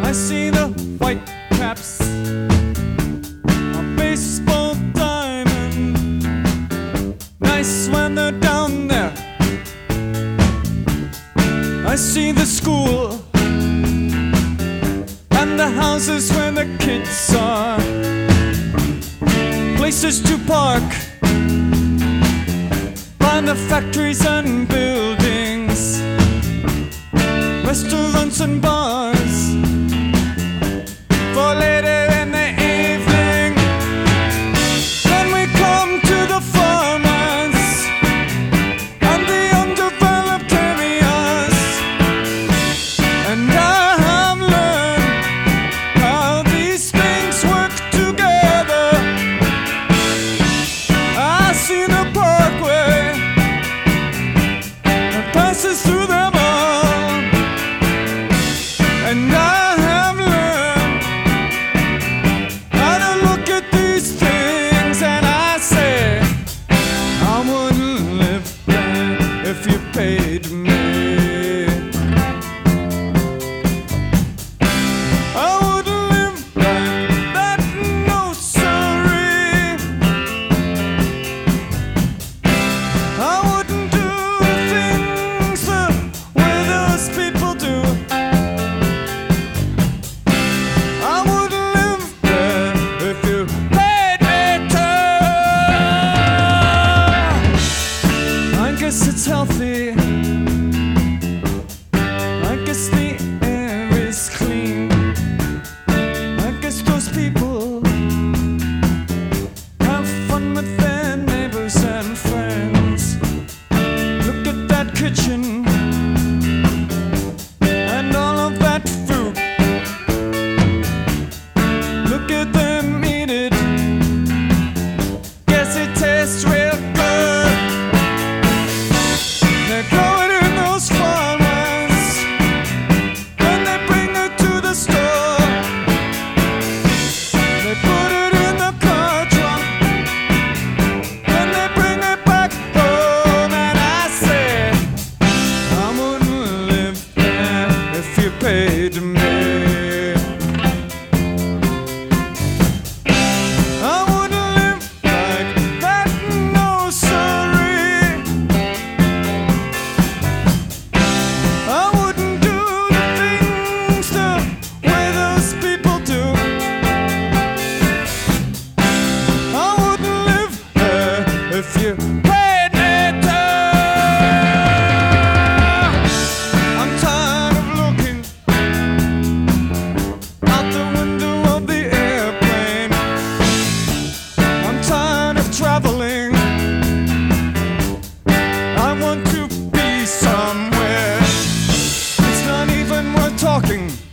I see the white caps, a baseball diamond. Nice when they're down there. I see the school and the houses where the kids are, places to park, find the factories and buildings, restaurants and bars for later in the evening. Then we come to the farmers and the undeveloped areas, and I have learned how these things work together. I see the parkway that passes through them all, and I have learned how to look at these things, and I say I wouldn't live there if you paid me. I wouldn't live like that, no sorry. I wouldn't do things the way those people do. I wouldn't live there if you paid me to. I guess it's healthy. I guess the air is clean. I guess those people have fun with their neighbors and friends. Look at that kitchen and all of that food. Look at them eat it. Guess it tastes real good. They're growing in those farmers when they bring it to the store. They put it in the car trunk and they bring it back home, and I say I wouldn't live there if you paid me. I wouldn't live like that, no sorry. I wouldn't do things the way those people do. I wouldn't live there if you paid me to. I'm tired of looking out the window of the airplane. I'm tired of traveling. I want to be somewhere. It's not even worth talking